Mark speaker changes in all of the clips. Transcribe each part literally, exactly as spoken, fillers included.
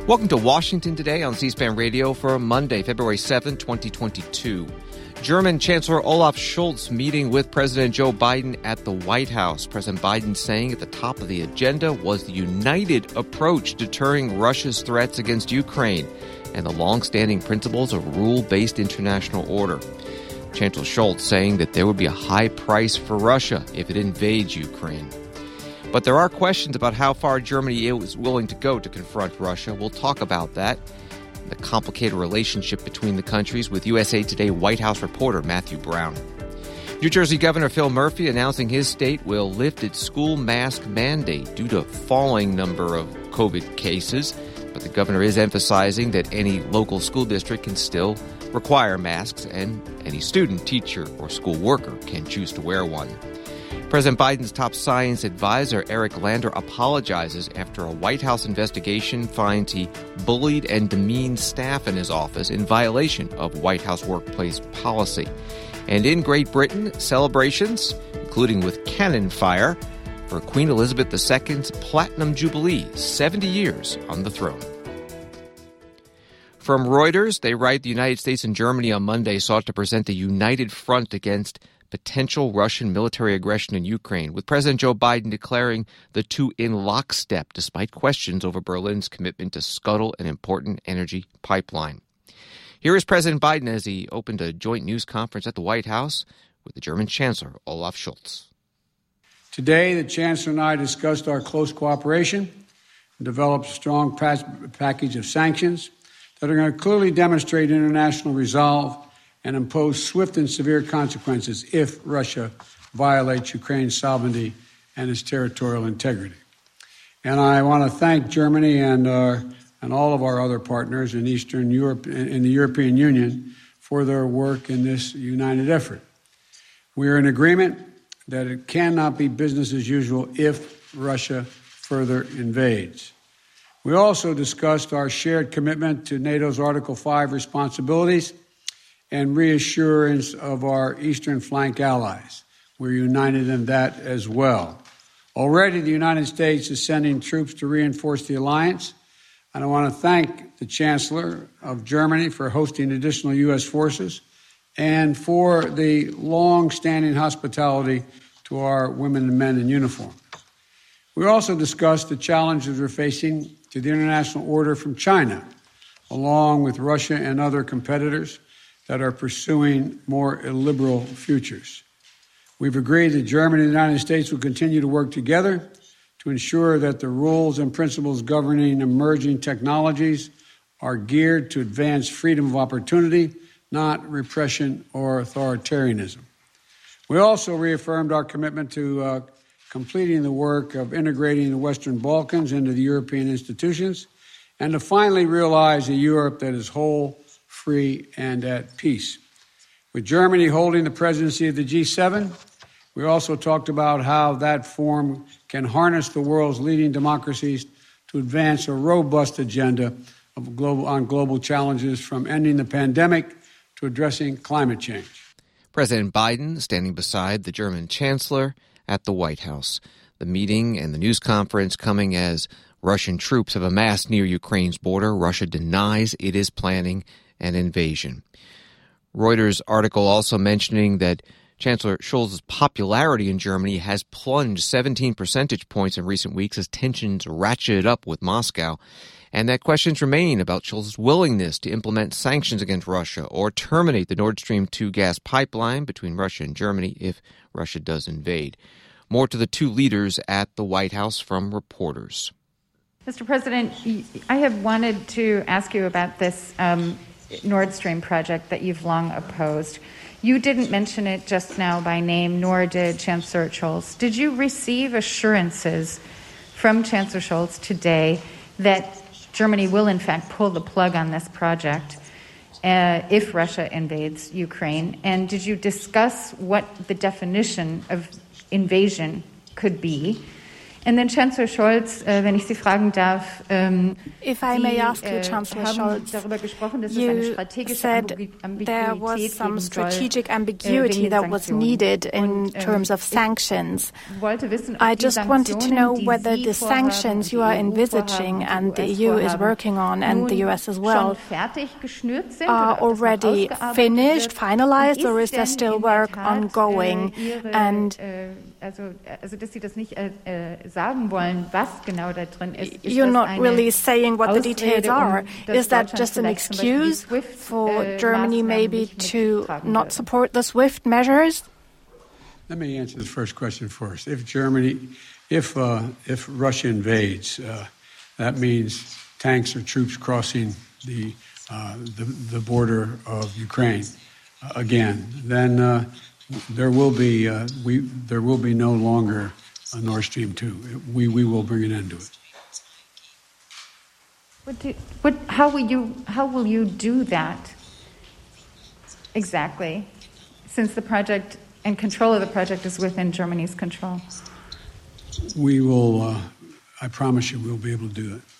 Speaker 1: Welcome to Washington Today on C-SPAN Radio for Monday, February seventh, twenty twenty-two. German Chancellor Olaf Scholz meeting with President Joe Biden at the White House. President Biden saying at the top of the agenda was the united approach deterring Russia's threats against Ukraine and the long-standing principles of rule-based international order. Chancellor Scholz saying that there would be a high price for Russia if it invades Ukraine. But there are questions about how far Germany is willing to go to confront Russia. We'll talk about that, the complicated relationship between the countries, with U S A Today White House reporter Matthew Brown. New Jersey Governor Phil Murphy announcing his state will lift its school mask mandate due to a falling number of COVID cases. But the governor is emphasizing that any local school district can still require masks, and any student, teacher, or school worker can choose to wear one. President Biden's top science advisor, Eric Lander, apologizes after a White House investigation finds he bullied and demeaned staff in his office in violation of White House workplace policy. And in Great Britain, celebrations, including with cannon fire, for Queen Elizabeth the Second's Platinum Jubilee, seventy years on the throne. From Reuters, they write the United States and Germany on Monday sought to present a united front against potential Russian military aggression in Ukraine, with President Joe Biden declaring the two in lockstep despite questions over Berlin's commitment to scuttle an important energy pipeline. Here is President Biden as he opened a joint news conference at the White House with the German Chancellor, Olaf Scholz.
Speaker 2: Today, the Chancellor and I discussed our close cooperation and developed a strong pa- package of sanctions that are going to clearly demonstrate international resolve and impose swift and severe consequences if Russia violates Ukraine's sovereignty and its territorial integrity. And I want to thank Germany and our, and all of our other partners in Eastern Europe, in the European Union, for their work in this united effort. We are in agreement that it cannot be business as usual if Russia further invades. We also discussed our shared commitment to NATO's Article five responsibilities and reassurance of our eastern flank allies. We're united in that as well. Already, the United States is sending troops to reinforce the alliance, and I want to thank the Chancellor of Germany for hosting additional U S forces and for the long-standing hospitality to our women and men in uniform. We also discussed the challenges we're facing to the international order from China, along with Russia and other competitors that are pursuing more illiberal futures. We've agreed that Germany and the United States will continue to work together to ensure that the rules and principles governing emerging technologies are geared to advance freedom of opportunity, not repression or authoritarianism. We also reaffirmed our commitment to uh, completing the work of integrating the Western Balkans into the European institutions and to finally realize a Europe that is whole, free, and at peace. With Germany holding the presidency of the G seven, we also talked about how that forum can harness the world's leading democracies to advance a robust agenda of global, on global challenges, from ending the pandemic to addressing climate change.
Speaker 1: President Biden standing beside the German Chancellor at the White House. The meeting and the news conference coming as Russian troops have amassed near Ukraine's border. Russia denies it is planning an invasion. Reuters article also mentioning that Chancellor Scholz's popularity in Germany has plunged seventeen percentage points in recent weeks as tensions ratcheted up with Moscow, and that questions remain about Scholz's willingness to implement sanctions against Russia or terminate the Nord Stream two gas pipeline between Russia and Germany if Russia does invade. More to the two leaders at the White House from reporters.
Speaker 3: Mister President, I have wanted to ask you about this um, Nord Stream project that you've long opposed. You didn't mention it just now by name, nor did Chancellor Scholz. Did you receive assurances from Chancellor Scholz today that Germany will, in fact, pull the plug on this project uh, if Russia invades Ukraine? And did you discuss what the definition of invasion could be? And then Chancellor Scholz, äh, wenn ich Sie fragen darf, ähm,
Speaker 4: if I
Speaker 3: Sie,
Speaker 4: may ask you,
Speaker 3: äh,
Speaker 4: Chancellor
Speaker 3: haben
Speaker 4: Scholz,
Speaker 3: darüber gesprochen, dass es
Speaker 4: you
Speaker 3: eine strategische
Speaker 4: said
Speaker 3: Ambiguität
Speaker 4: there was some
Speaker 3: geben
Speaker 4: strategic
Speaker 3: soll,
Speaker 4: ambiguity
Speaker 3: äh,
Speaker 4: that was needed in
Speaker 3: Und, ähm,
Speaker 4: terms of sanctions.
Speaker 3: Wissen,
Speaker 4: I just wanted to know
Speaker 3: Sanktionen,
Speaker 4: whether the sanctions you are envisaging and the E U is working on and the U S as well are already finished, finalized, or is there still work ongoing?
Speaker 3: Ihre,
Speaker 4: and
Speaker 3: äh, also, also, dass Sie das nicht äh, sagen wollen, was genau da drin ist. Ist
Speaker 4: you're
Speaker 3: das
Speaker 4: not
Speaker 3: eine
Speaker 4: really saying what the details
Speaker 3: Ausrede,
Speaker 4: are.
Speaker 3: um,
Speaker 4: Is that
Speaker 3: Deutschland
Speaker 4: just an excuse
Speaker 3: SWIFT,
Speaker 4: for
Speaker 3: äh,
Speaker 4: Germany maybe
Speaker 3: nicht
Speaker 4: to not
Speaker 3: würde?
Speaker 4: support the SWIFT measures?
Speaker 2: Let me answer the first question first. If Germany, if uh, if Russia invades, uh, that means tanks or troops crossing the uh, the, the border of Ukraine uh, again. Then uh, there will be uh, we there will be no longer a Nord Stream two. We we will bring an end to it.
Speaker 3: What do, what, how will you how will you do that exactly? Since the project and control of the project is within Germany's control.
Speaker 2: We will, uh, I promise you, we'll be able to do it.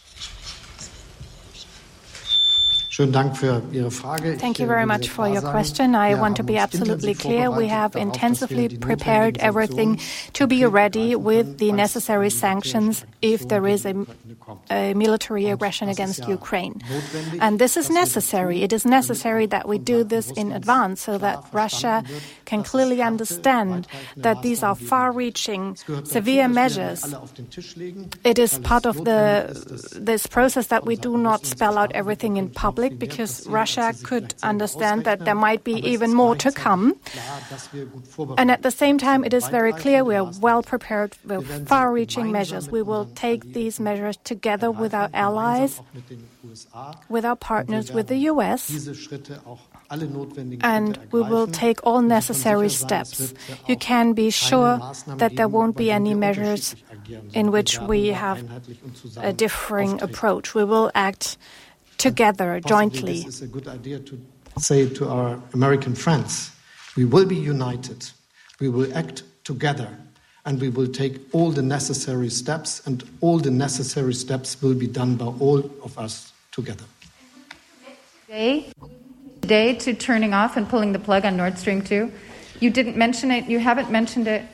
Speaker 4: Thank you very much for your question. I want to be absolutely clear. We have intensively prepared everything to be ready with the necessary sanctions if there is a, a military aggression against Ukraine. And this is necessary. It is necessary that we do this in advance so that Russia can clearly understand that these are far-reaching, severe measures. It is part of the this process that we do not spell out everything in public, because Russia could understand that there might be even more to come. And at the same time, it is very clear we are well prepared with far-reaching measures. We will take these measures together with our allies, with our partners, with the U S, and we will take all necessary steps. You can be sure that there won't be any measures in which we have a differing approach. We will act together, jointly.
Speaker 5: This is a good idea to say to our American friends, we will be united, we will act together, and we will take all the necessary steps, and all the necessary steps will be done by all of us together.
Speaker 3: Today, today to turning off and pulling the plug on Nord Stream two? You didn't mention it, you haven't mentioned it.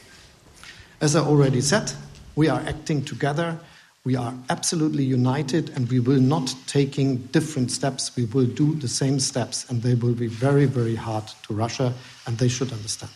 Speaker 5: As I already said, we are acting together. We are absolutely united, and we will not taking different steps. We will do the same steps, and they will be very, very hard to Russia, and they should understand.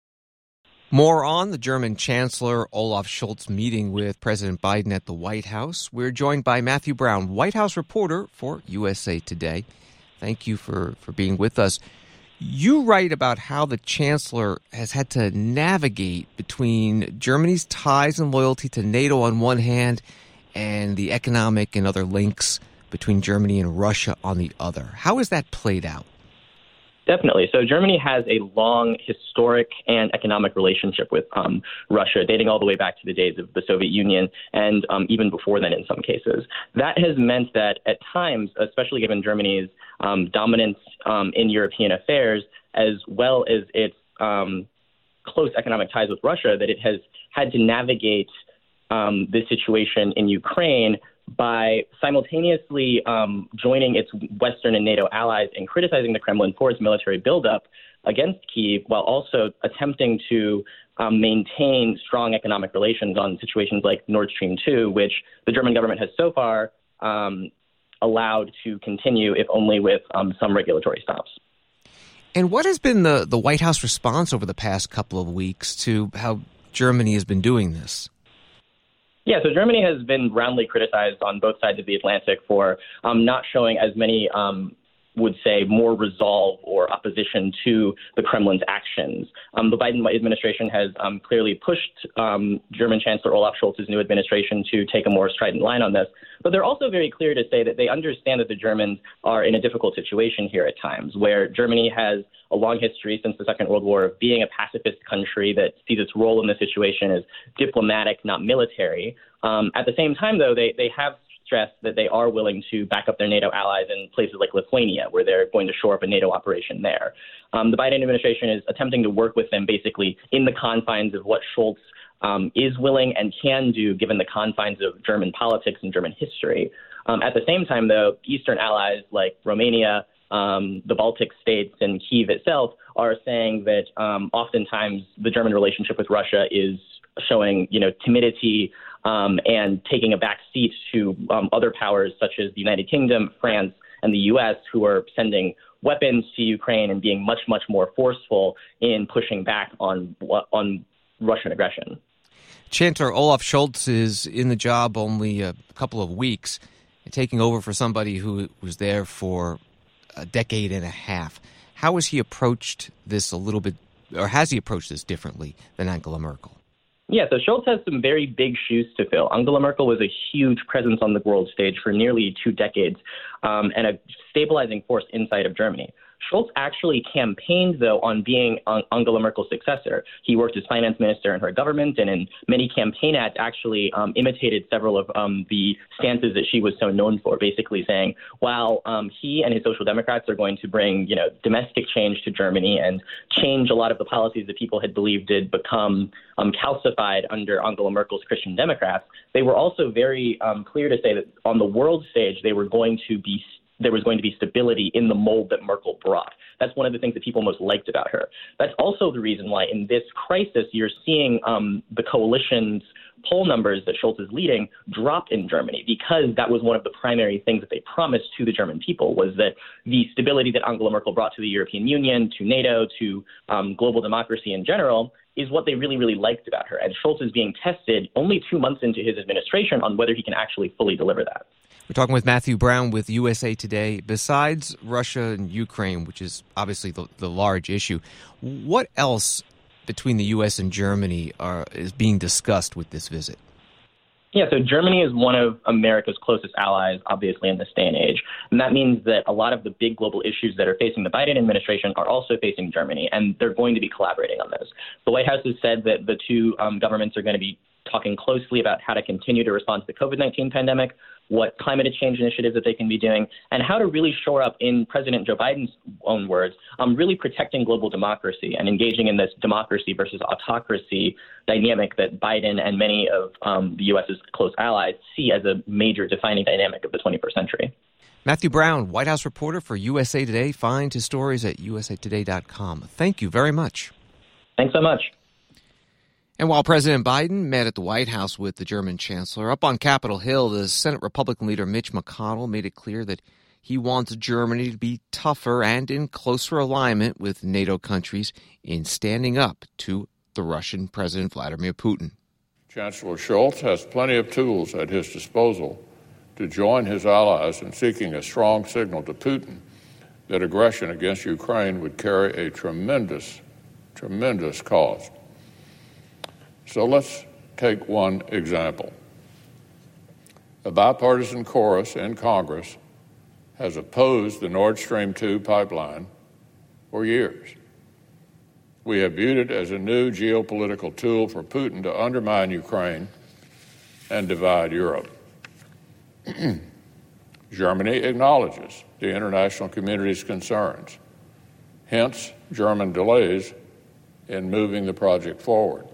Speaker 1: More on the German Chancellor Olaf Scholz meeting with President Biden at the White House. We're joined by Matthew Brown, White House reporter for U S A Today. Thank you for, for being with us. You write about how the Chancellor has had to navigate between Germany's ties and loyalty to NATO on one hand and the economic and other links between Germany and Russia on the other. How has that played out?
Speaker 6: Definitely. So Germany has a long historic and economic relationship with um, Russia, dating all the way back to the days of the Soviet Union and um, even before then in some cases. That has meant that at times, especially given Germany's um, dominance um, in European affairs, as well as its um, close economic ties with Russia, that it has had to navigate um, this situation in Ukraine by simultaneously um, joining its Western and NATO allies in criticizing the Kremlin for its military buildup against Kyiv, while also attempting to um, maintain strong economic relations on situations like Nord Stream two, which the German government has so far um, allowed to continue, if only with um, some regulatory stops.
Speaker 1: And what has been the, the White House response over the past couple of weeks to how Germany has been doing this?
Speaker 6: Yeah, so Germany has been roundly criticized on both sides of the Atlantic for um, not showing as many, um, would say, more resolve or opposition to the Kremlin's actions. Um, the Biden administration has um, clearly pushed um, German Chancellor Olaf Scholz's new administration to take a more strident line on this. But they're also very clear to say that they understand that the Germans are in a difficult situation here at times, where Germany has a long history since the Second World War of being a pacifist country that sees its role in this situation as diplomatic, not military. Um, at the same time, though, they, they have stressed that they are willing to back up their NATO allies in places like Lithuania, where they're going to shore up a NATO operation there. Um, the Biden administration is attempting to work with them basically in the confines of what Scholz um, is willing and can do given the confines of German politics and German history. Um, at the same time, though, Eastern allies like Romania, um, the Baltic states, and Kyiv itself are saying that um, oftentimes the German relationship with Russia is showing, you know, timidity um, and taking a back seat to um, other powers such as the United Kingdom, France, and the U S, who are sending weapons to Ukraine and being much, much more forceful in pushing back on on Russian aggression.
Speaker 1: Chancellor Olaf Scholz is in the job only a couple of weeks, taking over for somebody who was there for a decade and a half. How has he approached this a little bit, or has he approached this differently than Angela Merkel?
Speaker 6: Yeah, so Scholz has some very big shoes to fill. Angela Merkel was a huge presence on the world stage for nearly two decades um, and a stabilizing force inside of Germany. Scholz actually campaigned, though, on being Angela Merkel's successor. He worked as finance minister in her government, and in many campaign ads actually um, imitated several of um, the stances that she was so known for, basically saying, while um, he and his Social Democrats are going to bring, you know, domestic change to Germany and change a lot of the policies that people had believed had become um, calcified under Angela Merkel's Christian Democrats, they were also very um, clear to say that on the world stage, they were going to be there was going to be stability in the mold that Merkel brought. That's one of the things that people most liked about her. That's also the reason why in this crisis you're seeing um, the coalition's poll numbers that Scholz is leading drop in Germany, because that was one of the primary things that they promised to the German people, was that the stability that Angela Merkel brought to the European Union, to NATO, to um, global democracy in general, is what they really, really liked about her. And Scholz is being tested only two months into his administration on whether he can actually fully deliver that.
Speaker 1: We're talking with Matthew Brown with U S A Today. Besides Russia and Ukraine, which is obviously the, the large issue, what else between the U S and Germany are, is being discussed with this visit?
Speaker 6: Yeah, so Germany is one of America's closest allies, obviously, in this day and age. And that means that a lot of the big global issues that are facing the Biden administration are also facing Germany, and they're going to be collaborating on this. The White House has said that the two um, governments are going to be talking closely about how to continue to respond to the COVID nineteen pandemic, what climate change initiatives that they can be doing, and how to really shore up, in President Joe Biden's own words, um, really protecting global democracy and engaging in this democracy versus autocracy dynamic that Biden and many of um, the U S's close allies see as a major defining dynamic of the twenty-first century.
Speaker 1: Matthew Brown, White House reporter for U S A Today. Find his stories at u s a today dot com. Thank you very much.
Speaker 6: Thanks so much.
Speaker 1: And while President Biden met at the White House with the German chancellor, up on Capitol Hill, the Senate Republican leader Mitch McConnell made it clear that he wants Germany to be tougher and in closer alignment with NATO countries in standing up to the Russian President Vladimir Putin.
Speaker 7: Chancellor Scholz has plenty of tools at his disposal to join his allies in seeking a strong signal to Putin that aggression against Ukraine would carry a tremendous, tremendous cost. So let's take one example. A bipartisan chorus in Congress has opposed the Nord Stream two pipeline for years. We have viewed it as a new geopolitical tool for Putin to undermine Ukraine and divide Europe. Germany acknowledges the international community's concerns, hence German delays in moving the project forward.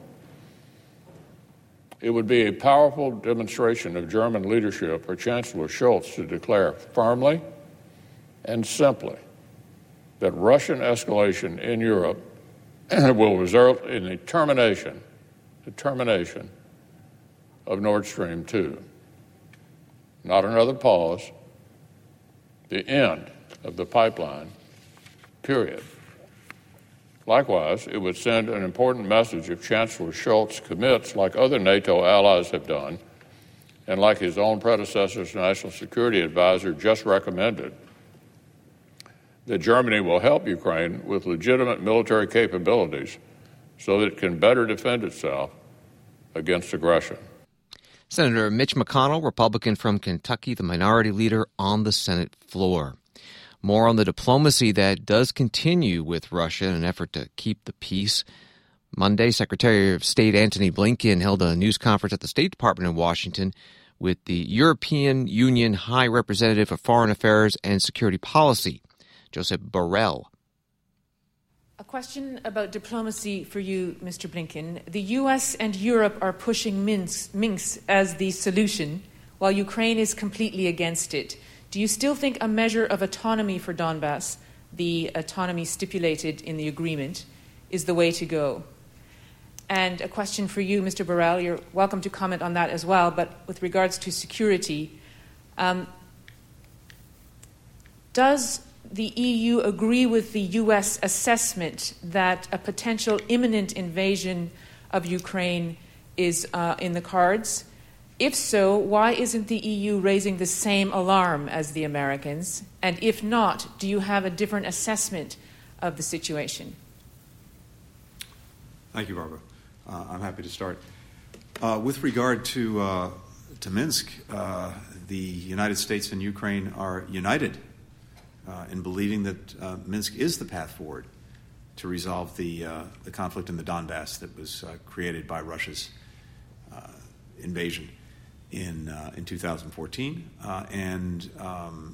Speaker 7: It would be a powerful demonstration of German leadership for Chancellor Scholz to declare firmly and simply that Russian escalation in Europe will result in the termination, the termination of Nord Stream two. Not another pause, the end of the pipeline, period. Likewise, it would send an important message if Chancellor Scholz commits, like other NATO allies have done, and like his own predecessor's national security advisor just recommended, that Germany will help Ukraine with legitimate military capabilities so that it can better defend itself against aggression.
Speaker 1: Senator Mitch McConnell, Republican from Kentucky, the minority leader on the Senate floor. More on the diplomacy that does continue with Russia in an effort to keep the peace. Monday, Secretary of State Antony Blinken held a news conference at the State Department in Washington with the European Union High Representative for Foreign Affairs and Security Policy, Josep Borrell.
Speaker 8: A question about diplomacy for you, Mister Blinken. The U S and Europe are pushing Minsk, Minsk as the solution, while Ukraine is completely against it. Do you still think a measure of autonomy for Donbass, the autonomy stipulated in the agreement, is the way to go? And a question for you, Mister Borrell. You're welcome to comment on that as well, but with regards to security, um, does the E U agree with the U S assessment that a potential imminent invasion of Ukraine is uh, in the cards? If so, why isn't the E U raising the same alarm as the Americans? And if not, do you have a different assessment of the situation?
Speaker 9: Thank you, Barbara. Uh, I'm happy to start. Uh, with regard to, uh, to Minsk, uh, the United States and Ukraine are united Uh, in believing that uh, Minsk is the path forward to resolve the uh, the conflict in the Donbass that was uh, created by Russia's uh, invasion in uh, in two thousand fourteen, uh, and um,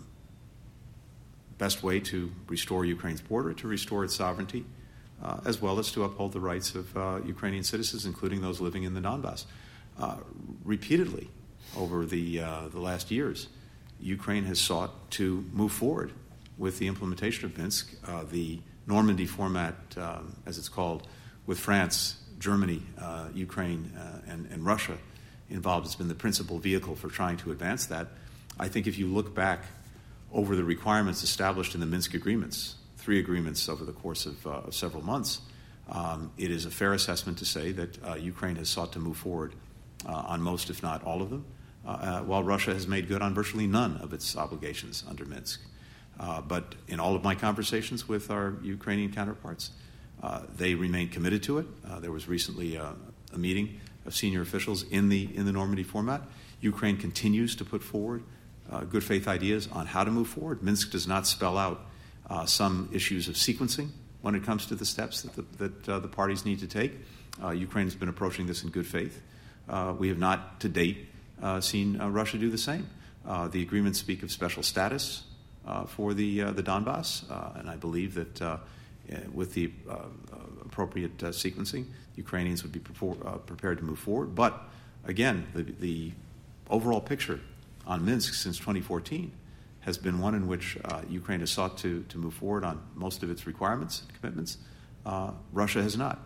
Speaker 9: best way to restore Ukraine's border, to restore its sovereignty, uh, as well as to uphold the rights of uh, Ukrainian citizens, including those living in the Donbass. Uh, repeatedly over the uh, the last years, Ukraine has sought to move forward with the implementation of Minsk. Uh, the Normandy format, um, as it's called, with France, Germany, uh, Ukraine, uh, and, and Russia involved, has been the principal vehicle for trying to advance that. I think if you look back over the requirements established in the Minsk agreements, three agreements over the course of, uh, of several months, um, it is a fair assessment to say that uh, Ukraine has sought to move forward uh, on most, if not all of them, uh, uh, while Russia has made good on virtually none of its obligations under Minsk. Uh, but in all of my conversations with our Ukrainian counterparts, uh, they remain committed to it. Uh, there was recently uh, a meeting of senior officials in the in the Normandy format. Ukraine continues to put forward uh, good faith ideas on how to move forward. Minsk does not spell out uh, some issues of sequencing when it comes to the steps that the, that uh, the parties need to take. Uh, Ukraine has been approaching this in good faith. Uh, we have not, to date, uh, seen uh, Russia do the same. Uh, the agreements speak of special status Uh, for the uh, the Donbass, uh, and I believe that uh, with the uh, uh, appropriate uh, sequencing, Ukrainians would be prefor- uh, prepared to move forward. But again, the, the overall picture on Minsk since twenty fourteen has been one in which uh, Ukraine has sought to to move forward on most of its requirements and commitments. Uh, Russia has not.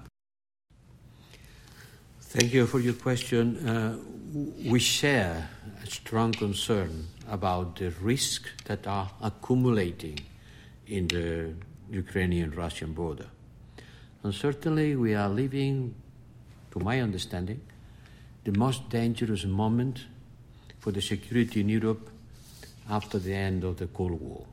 Speaker 10: Thank you for your question. Uh, we share a strong concern about the risks that are accumulating in the Ukrainian-Russian border. And certainly we are living, to my understanding, the most dangerous moment for the security in Europe after the end of the Cold War.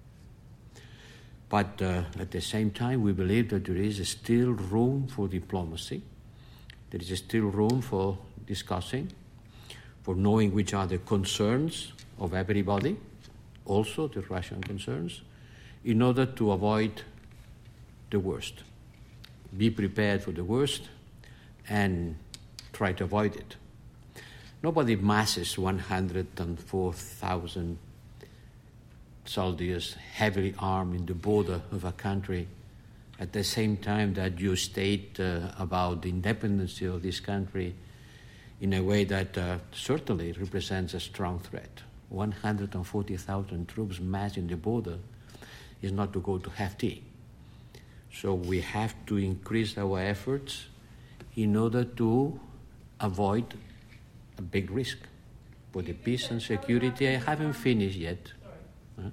Speaker 10: But uh, at the same time, we believe that there is still room for diplomacy. There is still room for discussing, for knowing which are the concerns of everybody, also the Russian concerns, in order to avoid the worst. Be prepared for the worst and try to avoid it. Nobody masses one hundred four thousand soldiers heavily armed in the border of a country at the same time that you state uh, about the independence of this country in a way that uh, certainly represents a strong threat. one hundred forty thousand troops massed in the border is not to go to have tea. So we have to increase our efforts in order to avoid a big risk for the peace and security. I haven't finished yet. Uh,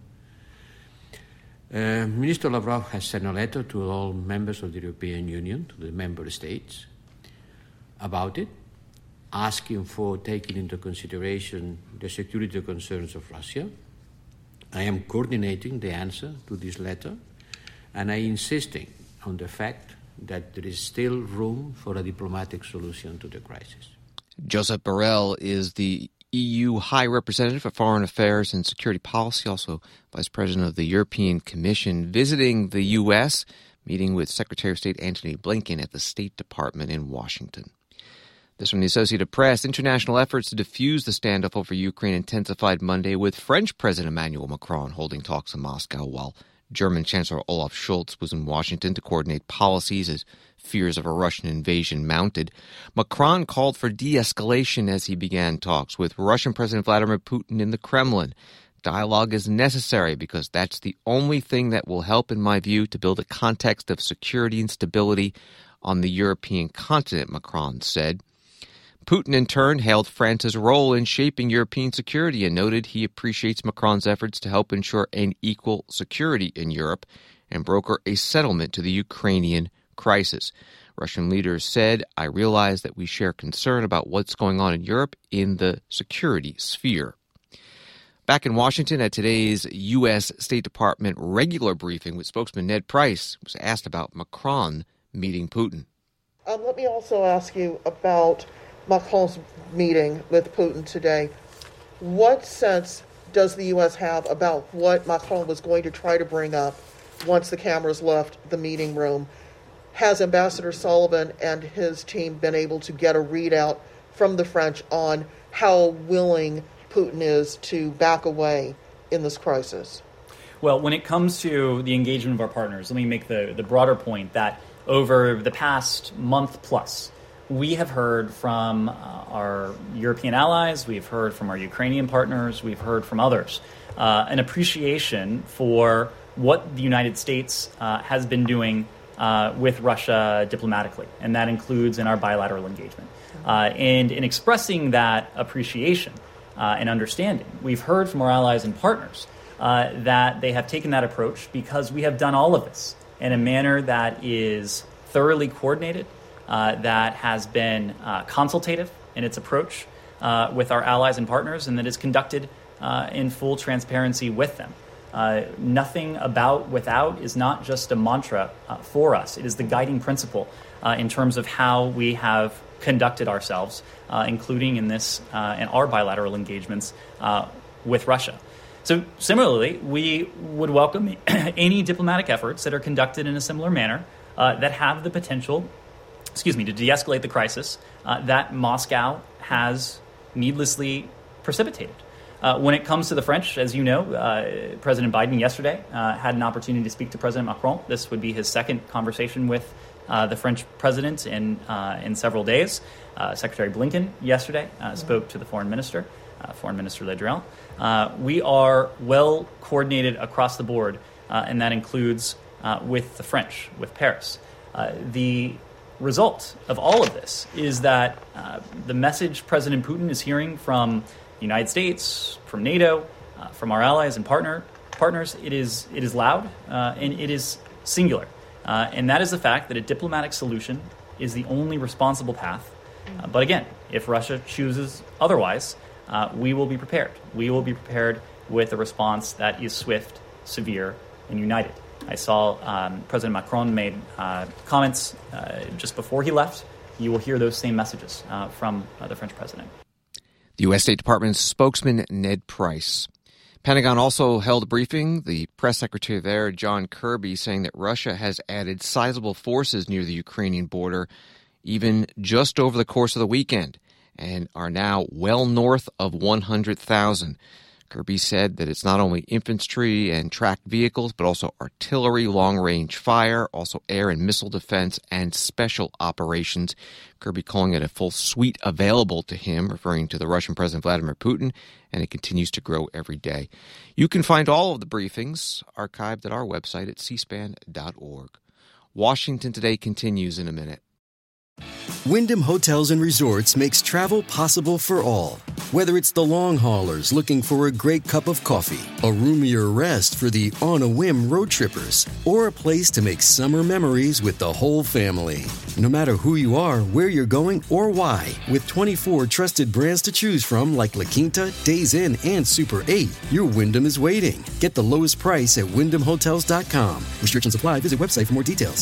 Speaker 10: uh, Minister Lavrov has sent a letter to all members of the European Union, to the member states, about it, asking for taking into consideration the security concerns of Russia. I am coordinating the answer to this letter, and I am insisting on the fact that there is still room for a diplomatic solution to the crisis.
Speaker 1: Josep Borrell is the E U High Representative for Foreign Affairs and Security Policy, also Vice President of the European Commission, visiting the U S, meeting with Secretary of State Antony Blinken at the State Department in Washington. This from the Associated Press. International efforts to defuse the standoff over Ukraine intensified Monday with French President Emmanuel Macron holding talks in Moscow, while German Chancellor Olaf Scholz was in Washington to coordinate policies as fears of a Russian invasion mounted. Macron called for de-escalation as he began talks with Russian President Vladimir Putin in the Kremlin. Dialogue is necessary because that's the only thing that will help, in my view, to build a context of security and stability on the European continent, Macron said. Putin, in turn, hailed France's role in shaping European security and noted he appreciates Macron's efforts to help ensure an equal security in Europe and broker a settlement to the Ukrainian crisis. Russian leaders said, "I realize that we share concern about what's going on in Europe in the security sphere." Back in Washington at today's U S State Department regular briefing with spokesman Ned Price, was asked about Macron meeting Putin.
Speaker 11: Um, let me also ask you about Macron's meeting with Putin today. What sense does the U S have about what Macron was going to try to bring up once the cameras left the meeting room? Has Ambassador Sullivan and his team been able to get a readout from the French on how willing Putin is to back away in this crisis?
Speaker 12: Well, when it comes to the engagement of our partners, let me make the, the broader point that over the past month plus, we have heard from uh, our European allies, we've heard from our Ukrainian partners, we've heard from others, uh, an appreciation for what the United States uh, has been doing uh, with Russia diplomatically, and that includes in our bilateral engagement. Uh, and in expressing that appreciation uh, and understanding, we've heard from our allies and partners uh, that they have taken that approach because we have done all of this in a manner that is thoroughly coordinated, Uh, that has been uh, consultative in its approach uh, with our allies and partners, and that is conducted uh, in full transparency with them. Uh, nothing about without is not just a mantra uh, for us. It is the guiding principle uh, in terms of how we have conducted ourselves, uh, including in this uh, in our bilateral engagements uh, with Russia. So similarly, we would welcome any diplomatic efforts that are conducted in a similar manner uh, that have the potential excuse me, to de-escalate the crisis uh, that Moscow has needlessly precipitated. Uh, when it comes to the French, as you know, uh, President Biden yesterday uh, had an opportunity to speak to President Macron. This would be his second conversation with uh, the French president in uh, in several days. Uh, Secretary Blinken yesterday uh, spoke to the foreign minister, uh, Foreign Minister Le Drian. Uh, we are well coordinated across the board, uh, and that includes uh, with the French, with Paris. Uh, the result of all of this is that uh, the message President Putin is hearing from the United States, from NATO, uh, from our allies and partner partners, it is it is loud uh, and it is singular. Uh, and that is the fact that a diplomatic solution is the only responsible path. Uh, but again, if Russia chooses otherwise, uh, we will be prepared. We will be prepared with a response that is swift, severe, and united. I saw um, President Macron made uh, comments uh, just before he left. You will hear those same messages uh, from uh, the French president.
Speaker 1: The U S State Department's spokesman, Ned Price. Pentagon also held a briefing. The press secretary there, John Kirby, saying that Russia has added sizable forces near the Ukrainian border, even just over the course of the weekend, and are now well north of one hundred thousand. Kirby said that it's not only infantry and tracked vehicles, but also artillery, long-range fire, also air and missile defense, and special operations. Kirby calling it a full suite available to him, referring to the Russian President Vladimir Putin, and it continues to grow every day. You can find all of the briefings archived at our website at c span dot org. Washington Today continues in a minute.
Speaker 13: Wyndham Hotels and Resorts makes travel possible for all. Whether it's the long haulers looking for a great cup of coffee, a roomier rest for the on-a-whim road trippers, or a place to make summer memories with the whole family. No matter who you are, where you're going, or why, with twenty-four trusted brands to choose from like La Quinta, Days Inn, and Super eight, your Wyndham is waiting. Get the lowest price at wyndham hotels dot com. Restrictions apply. Visit website for more details.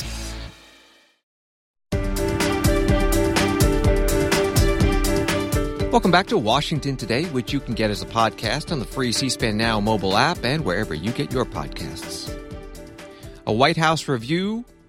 Speaker 1: Welcome back to Washington Today, which you can get as a podcast on the free C-SPAN Now mobile app and wherever you get your podcasts. A White House review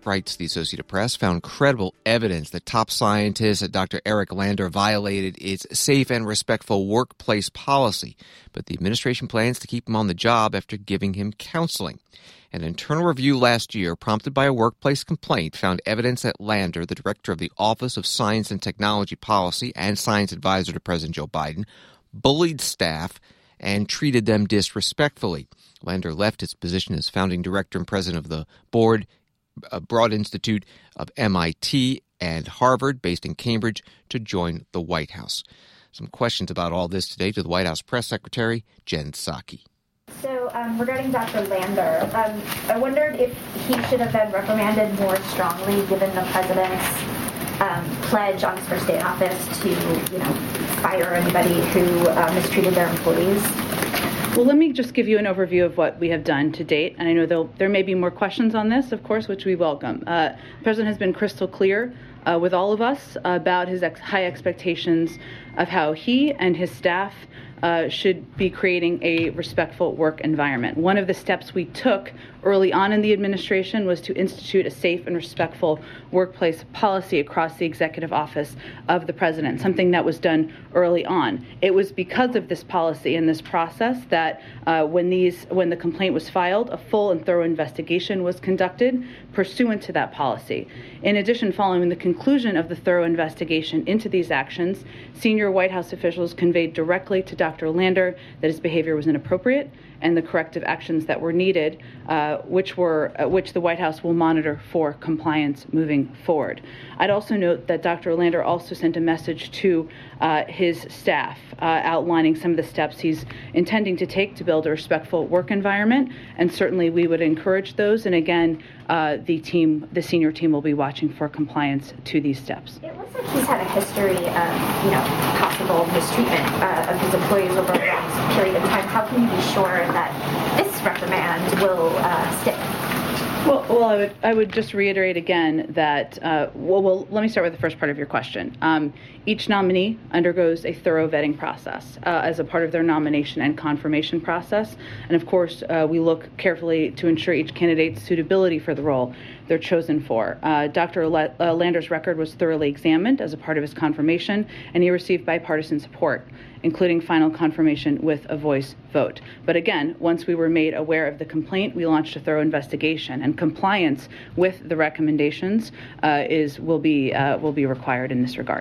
Speaker 1: writes the Associated Press, found credible evidence that top scientist Doctor Eric Lander violated its safe and respectful workplace policy, but the administration plans to keep him on the job after giving him counseling. An internal review last year, prompted by a workplace complaint, found evidence that Lander, the director of the Office of Science and Technology Policy and science advisor to President Joe Biden, bullied staff and treated them disrespectfully. Lander left his position as founding director and president of the board, uh, Broad Institute of M I T and Harvard, based in Cambridge, to join the White House. Some questions about all this today to the White House press secretary, Jen Psaki.
Speaker 14: So um, regarding Doctor Lander, um, I wondered if he should have been reprimanded more strongly given the president's um, pledge on his first day in office to, you know, fire anybody who uh, mistreated their employees.
Speaker 15: Well, let me just give you an overview of what we have done to date. And I know there may be more questions on this, of course, which we welcome. Uh, the president has been crystal clear uh, with all of us about his ex- high expectations of how he and his staff Uh, should be creating a respectful work environment. One of the steps we took early on in the administration was to institute a safe and respectful workplace policy across the executive office of the president, something that was done early on. It was because of this policy and this process that uh, when these when the complaint was filed, a full and thorough investigation was conducted pursuant to that policy. In addition, following the conclusion of the thorough investigation into these actions, senior White House officials conveyed directly to Doctor Lander that his behavior was inappropriate and the corrective actions that were needed, uh, which were uh, which the White House will monitor for compliance moving forward. I'd also note that Doctor Lander also sent a message to uh, his staff uh, outlining some of the steps he's intending to take to build a respectful work environment, and certainly we would encourage those. And again, uh, the team, the senior team, will be watching for compliance to these steps.
Speaker 14: It looks like he's had a history of, you know, possible mistreatment uh, of his employees over a long period of time. How can you be sure that this reprimand will uh, stick?
Speaker 15: Well, well, I would I would just reiterate again that, uh, well, well, let me start with the first part of your question. Um, each nominee undergoes a thorough vetting process uh, as a part of their nomination and confirmation process. And of course, uh, we look carefully to ensure each candidate's suitability for the role they're chosen for. Uh, Doctor Le- uh, Lander's record was thoroughly examined as a part of his confirmation, and he received bipartisan support, including final confirmation with a voice vote. But again, once we were made aware of the complaint, we launched a thorough investigation, and compliance with the recommendations uh, is will be uh, will be required in this regard.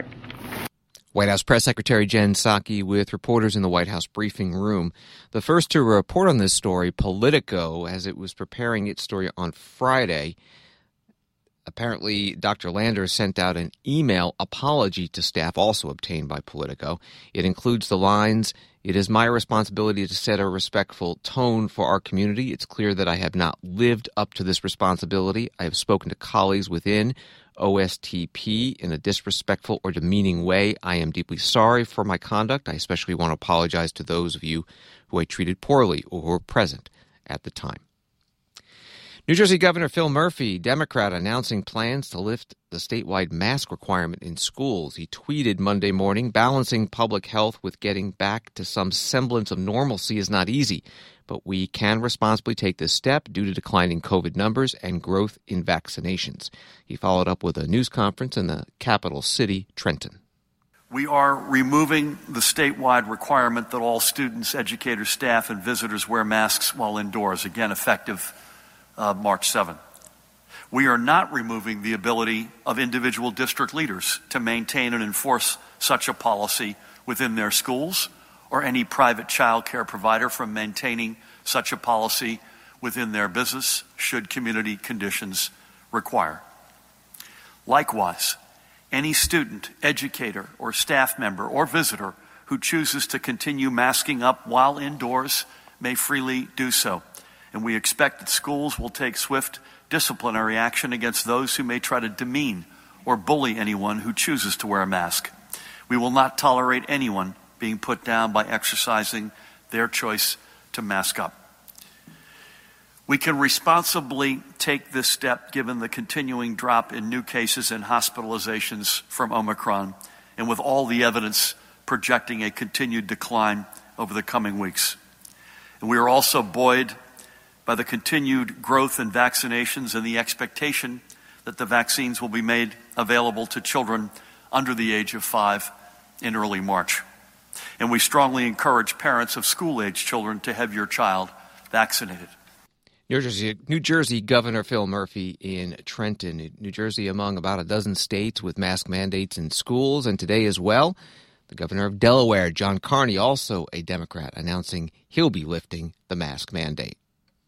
Speaker 1: White House Press Secretary Jen Psaki with reporters in the White House briefing room. The first to report on this story, Politico, as it was preparing its story on Friday. Apparently, Doctor Lander sent out an email apology to staff, also obtained by Politico. It includes the lines, "It is my responsibility to set a respectful tone for our community. It's clear that I have not lived up to this responsibility. I have spoken to colleagues within O S T P in a disrespectful or demeaning way. I am deeply sorry for my conduct. I especially want to apologize to those of you who I treated poorly or who were present at the time." New Jersey Governor Phil Murphy, Democrat, announcing plans to lift the statewide mask requirement in schools. He tweeted Monday morning, "Balancing public health with getting back to some semblance of normalcy is not easy, but we can responsibly take this step due to declining COVID numbers and growth in vaccinations." He followed up with a news conference in the capital city, Trenton.
Speaker 16: We are removing the statewide requirement that all students, educators, staff, and visitors wear masks while indoors, again effective Uh, March seventh. We are not removing the ability of individual district leaders to maintain and enforce such a policy within their schools, or any private child care provider from maintaining such a policy within their business, should community conditions require. Likewise, any student, educator, or staff member or visitor who chooses to continue masking up while indoors may freely do so. And we expect that schools will take swift disciplinary action against those who may try to demean or bully anyone who chooses to wear a mask. We will not tolerate anyone being put down by exercising their choice to mask up. We can responsibly take this step given the continuing drop in new cases and hospitalizations from Omicron, and with all the evidence projecting a continued decline over the coming weeks. And we are also buoyed by the continued growth in vaccinations and the expectation that the vaccines will be made available to children under the age of five in early March. And we strongly encourage parents of school-age children to have your child vaccinated.
Speaker 1: New Jersey, New Jersey Governor Phil Murphy in Trenton. New Jersey among about a dozen states with mask mandates in schools, and today as well, the governor of Delaware, John Carney, also a Democrat, announcing he'll be lifting the mask mandate.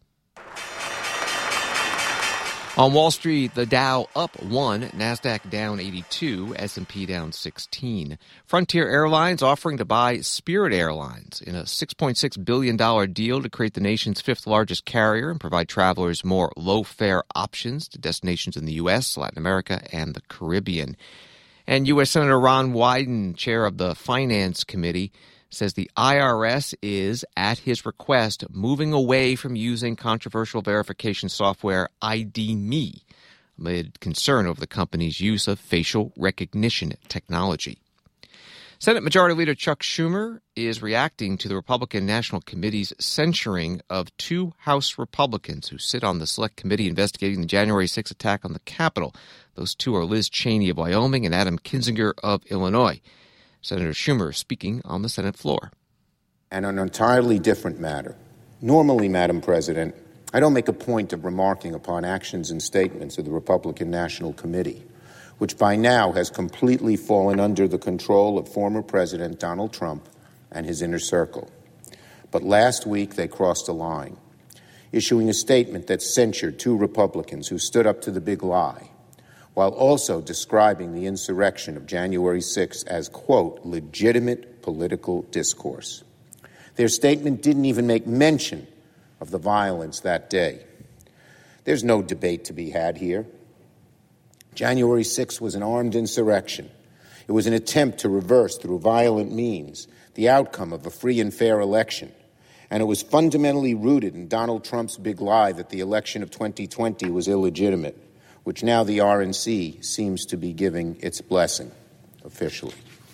Speaker 1: On Wall Street, the Dow up one, NASDAQ down eighty-two, S and P down sixteen. Frontier Airlines offering to buy Spirit Airlines in a six point six billion dollars deal to create the nation's fifth largest carrier and provide travelers more low-fare options to destinations in the U S, Latin America, and the Caribbean. And U S Senator Ron Wyden, chair of the Finance Committee, says the I R S is, at his request, moving away from using controversial verification software I D Me, amid concern over the company's use of facial recognition technology. Senate Majority Leader Chuck Schumer is reacting to the Republican National Committee's censuring of two House Republicans who sit on the Select Committee investigating the January sixth attack on the Capitol. Those two are Liz Cheney of Wyoming and Adam Kinzinger of Illinois. Senator Schumer speaking on the Senate floor.
Speaker 17: And on an entirely different matter. Normally, Madam President, I don't make a point of remarking upon actions and statements of the Republican National Committee, which by now has completely fallen under the control of former President Donald Trump and his inner circle. But last week they crossed a line, issuing a statement that censured two Republicans who stood up to the big lie, while also describing the insurrection of January sixth as, quote, legitimate political discourse. Their statement didn't even make mention of the violence that day. There's no debate to be had here. January sixth was an armed insurrection. It was an attempt to reverse through violent means the outcome of a free and fair election. And it was fundamentally rooted in Donald Trump's big lie that the election of twenty twenty was illegitimate, which now the R N C seems to be giving its blessing officially.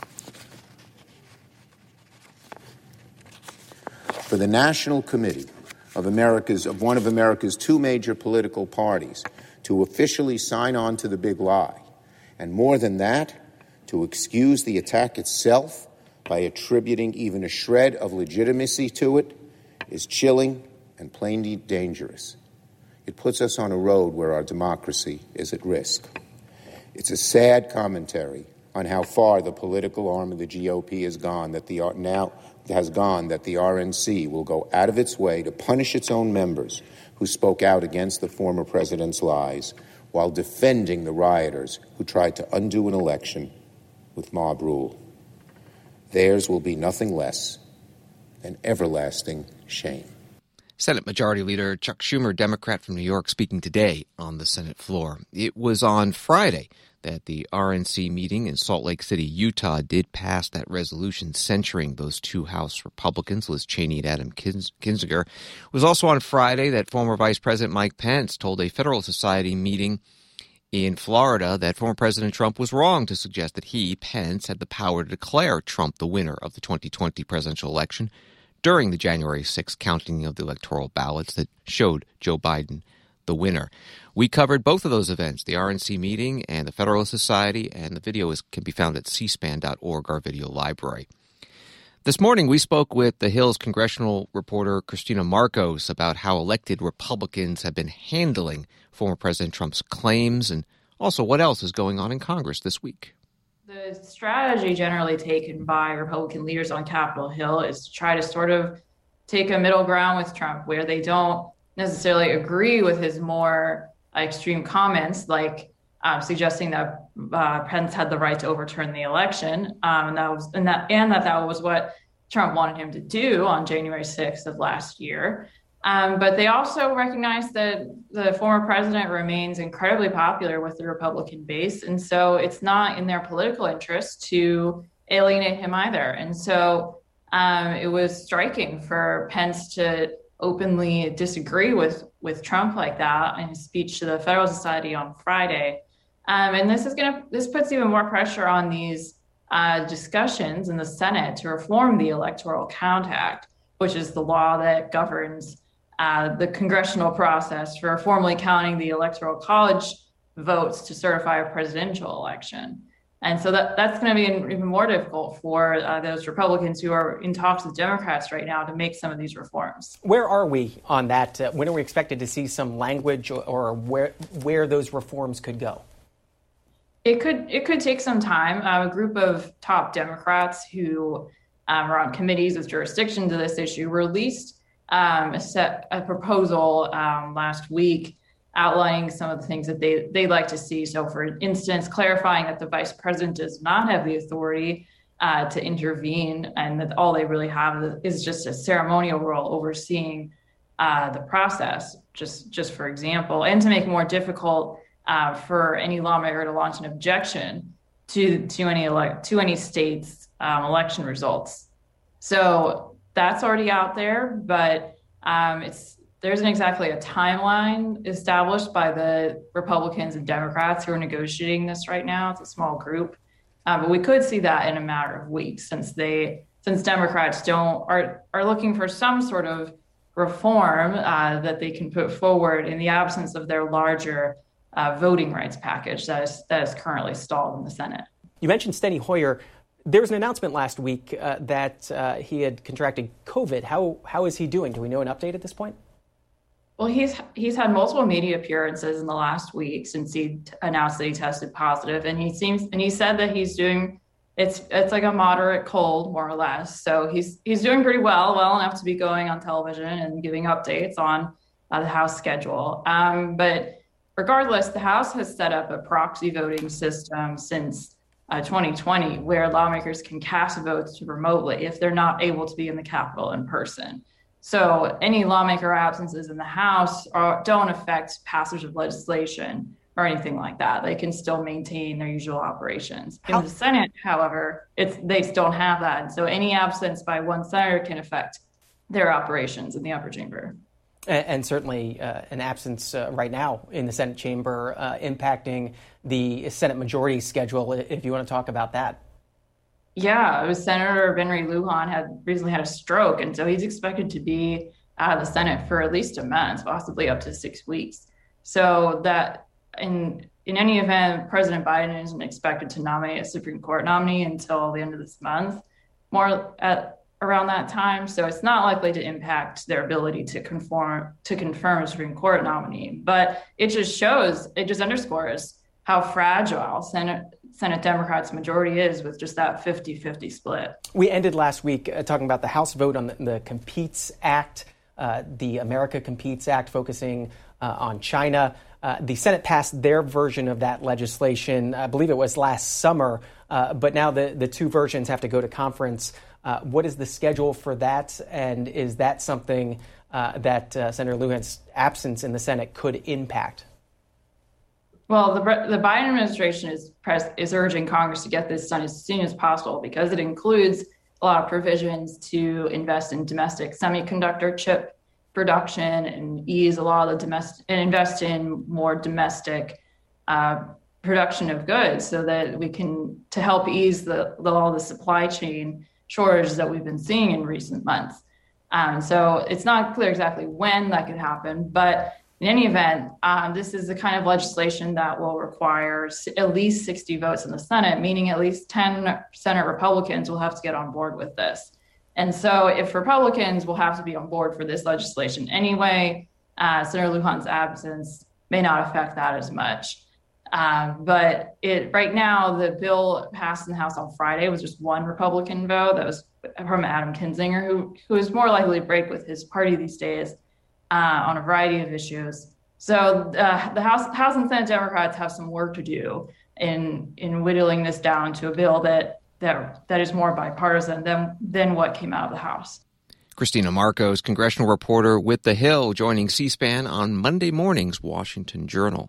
Speaker 17: For the National Committee of America's of one of America's two major political parties to officially sign on to the big lie, and more than that, to excuse the attack itself by attributing even a shred of legitimacy to it, is chilling and plainly dangerous. It puts us on a road where our democracy is at risk. It's a sad commentary on how far the political arm of the G O P has gone that the now has gone that the R N C will go out of its way to punish its own members who spoke out against the former president's lies while defending the rioters who tried to undo an election with mob rule. Theirs will be nothing less than everlasting shame.
Speaker 1: Senate Majority Leader Chuck Schumer, Democrat from New York, speaking today on the Senate floor. It was on Friday that the R N C meeting in Salt Lake City, Utah, did pass that resolution censuring those two House Republicans, Liz Cheney and Adam Kinzinger. It was also on Friday that former Vice President Mike Pence told a Federalist Society meeting in Florida that former President Trump was wrong to suggest that he, Pence, had the power to declare Trump the winner of the twenty twenty presidential election during the January sixth counting of the electoral ballots that showed Joe Biden the winner. We covered both of those events, the R N C meeting and the Federalist Society, and the video is, can be found at c span dot org, our video library. This morning, we spoke with the Hill's congressional reporter Christina Marcos about how elected Republicans have been handling former President Trump's claims and also what else is going on in Congress this week.
Speaker 18: The strategy generally taken by Republican leaders on Capitol Hill is to try to sort of take a middle ground with Trump where they don't necessarily agree with his more uh, extreme comments, like um, suggesting that uh, Pence had the right to overturn the election, um, and that was and that and that that was what Trump wanted him to do on January sixth of last year. Um, but they also recognize that the former president remains incredibly popular with the Republican base. And so it's not in their political interest to alienate him either. And so um, it was striking for Pence to openly disagree with, with Trump like that in his speech to the Federalist Society on Friday. Um, and this is going to this puts even more pressure on these uh, discussions in the Senate to reform the Electoral Count Act, which is the law that governs Uh, the congressional process for formally counting the Electoral College votes to certify a presidential election. And so that, that's going to be even more difficult for uh, those Republicans who are in talks with Democrats right now to make some of these reforms.
Speaker 19: Where are we on that? Uh, when are we expected to see some language or, or where where those reforms could go?
Speaker 18: It could it could take some time. Uh, a group of top Democrats who um, are on committees with jurisdiction to this issue released um, a, set, a proposal um, last week outlining some of the things that they, they'd like to see. So, for instance, clarifying that the vice president does not have the authority uh, to intervene, and that all they really have is just a ceremonial role overseeing uh, the process, just, just for example, and to make it more difficult uh, for any lawmaker to launch an objection to, to, any, elect, to any state's um, election results. So that's already out there, but um, it's there isn't exactly a timeline established by the Republicans and Democrats who are negotiating this right now. It's a small group, uh, but we could see that in a matter of weeks, since they, since Democrats don't are are looking for some sort of reform uh, that they can put forward in the absence of their larger uh, voting rights package that is that is currently stalled in the Senate.
Speaker 19: You mentioned Steny Hoyer. There was an announcement last week uh, that uh, he had contracted COVID. How how is he doing? Do we know an update at this point?
Speaker 18: Well, he's he's had multiple media appearances in the last week since he t- announced that he tested positive, and he seems and he said that he's doing it's it's like a moderate cold, more or less. So he's he's doing pretty well, well enough to be going on television and giving updates on uh, the House schedule. Um, but regardless, the House has set up a proxy voting system since uh, twenty twenty, where lawmakers can cast votes remotely if they're not able to be in the Capitol in person. So any lawmaker absences in the House are, don't affect passage of legislation or anything like that. They can still maintain their usual operations. In the Senate, however, it's, they don't have that. And so any absence by one senator can affect their operations in the upper chamber.
Speaker 19: And, and certainly uh, an absence uh, right now in the Senate chamber uh, impacting the Senate majority schedule, if you want to talk about that.
Speaker 18: Yeah, it was Senator Benry Lujan had recently had a stroke, and so he's expected to be out of the Senate for at least a month, possibly up to six weeks. So that in in any event, President Biden isn't expected to nominate a Supreme Court nominee until the end of this month, more at around that time. So it's not likely to impact their ability to conform to confirm a Supreme Court nominee. But it just shows, it just underscores how fragile Senate Senate Democrats' majority is with just that fifty-fifty split.
Speaker 19: We ended last week uh, talking about the House vote on the, the Competes Act, uh, the America Competes Act, focusing uh, on China. Uh, the Senate passed their version of that legislation, I believe it was last summer, uh, but now the, the two versions have to go to conference. Uh, what is the schedule for that, and is that something uh, that uh, Senator Lujan's absence in the Senate could impact?
Speaker 18: Well, the, the Biden administration is press, is urging Congress to get this done as soon as possible because it includes a lot of provisions to invest in domestic semiconductor chip production and ease a lot of the domestic and invest in more domestic uh, production of goods so that we can to help ease the, the all the supply chain shortages that we've been seeing in recent months. Um, so it's not clear exactly when that could happen, but in any event, um, this is the kind of legislation that will require at least sixty votes in the Senate, meaning at least ten Senate Republicans will have to get on board with this. And so if Republicans will have to be on board for this legislation anyway, uh, Senator Lujan's absence may not affect that as much. Um, but it right now, the bill passed in the House on Friday was just one Republican vote. That was from Adam Kinzinger, who, who is more likely to break with his party these days. Uh, on a variety of issues. So uh, the House, House and Senate Democrats have some work to do in in whittling this down to a bill that that that is more bipartisan than than what came out of the House.
Speaker 1: Christina Marcos, congressional reporter with The Hill, joining C-SPAN on Monday morning's Washington Journal.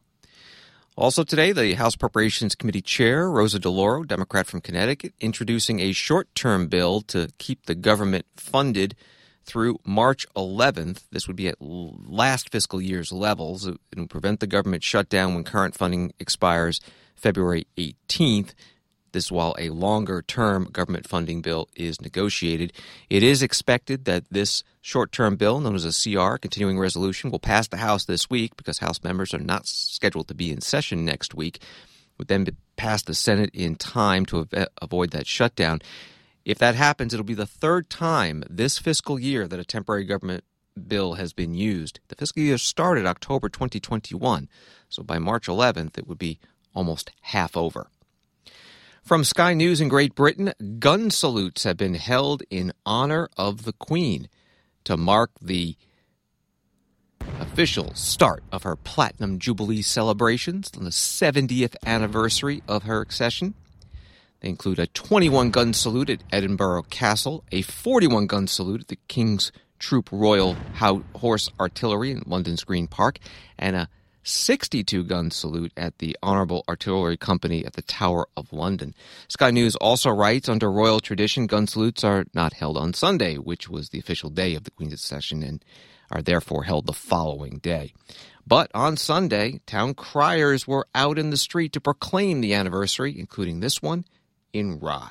Speaker 1: Also today, the House Appropriations Committee Chair, Rosa DeLauro, Democrat from Connecticut, introducing a short-term bill to keep the government funded through March eleventh. This would be at last fiscal year's levels. It would prevent the government shutdown when current funding expires February eighteenth. This while a longer-term government funding bill is negotiated. It is expected that this short-term bill, known as a C R, continuing resolution, will pass the House this week because House members are not scheduled to be in session next week. It would then be passed the Senate in time to av- avoid that shutdown. If that happens, it'll be the third time this fiscal year that a temporary government bill has been used. The fiscal year started October twenty twenty-one, so by March eleventh, it would be almost half over. From Sky News in Great Britain, gun salutes have been held in honor of the Queen to mark the official start of her Platinum Jubilee celebrations on the seventieth anniversary of her accession. They include a twenty-one gun salute at Edinburgh Castle, a forty-one gun salute at the King's Troop Royal Horse Artillery in London's Green Park, and a sixty-two gun salute at the Honourable Artillery Company at the Tower of London. Sky News also writes, under royal tradition, gun salutes are not held on Sunday, which was the official day of the Queen's accession, and are therefore held the following day. But on Sunday, town criers were out in the street to proclaim the anniversary, including this one in Rye.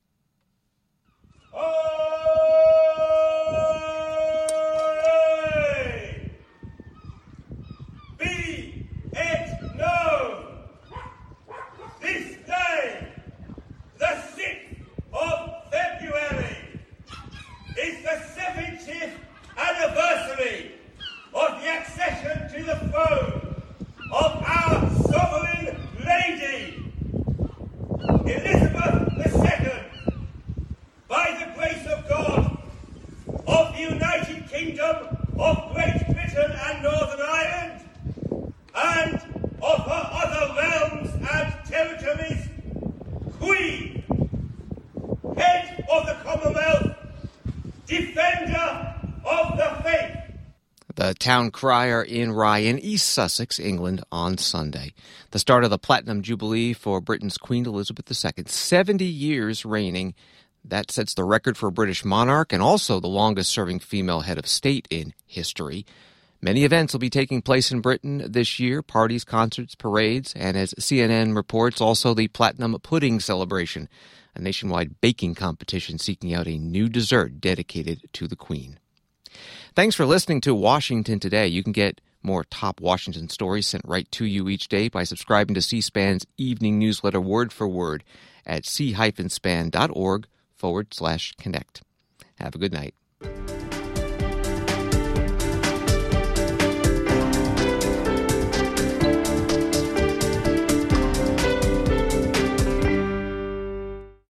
Speaker 20: Is the seventieth anniversary of the accession to the throne of our sovereign lady, Elizabeth the Second, by the grace of God, of the United Kingdom of Great Britain and Northern Ireland, and of her other realms and territories, Queen, head of the Commonwealth, defender of the faith.
Speaker 1: The town crier in Rye in East Sussex, England, on Sunday. The start of the Platinum Jubilee for Britain's Queen Elizabeth the Second, seventy years reigning. That sets the record for a British monarch and also the longest-serving female head of state in history. Many events will be taking place in Britain this year, parties, concerts, parades, and as C N N reports, also the Platinum Pudding Celebration, a nationwide baking competition seeking out a new dessert dedicated to the Queen. Thanks for listening to Washington Today. You can get more top Washington stories sent right to you each day by subscribing to C-SPAN's evening newsletter word for word at c-span.org forward slash connect. Have a good night.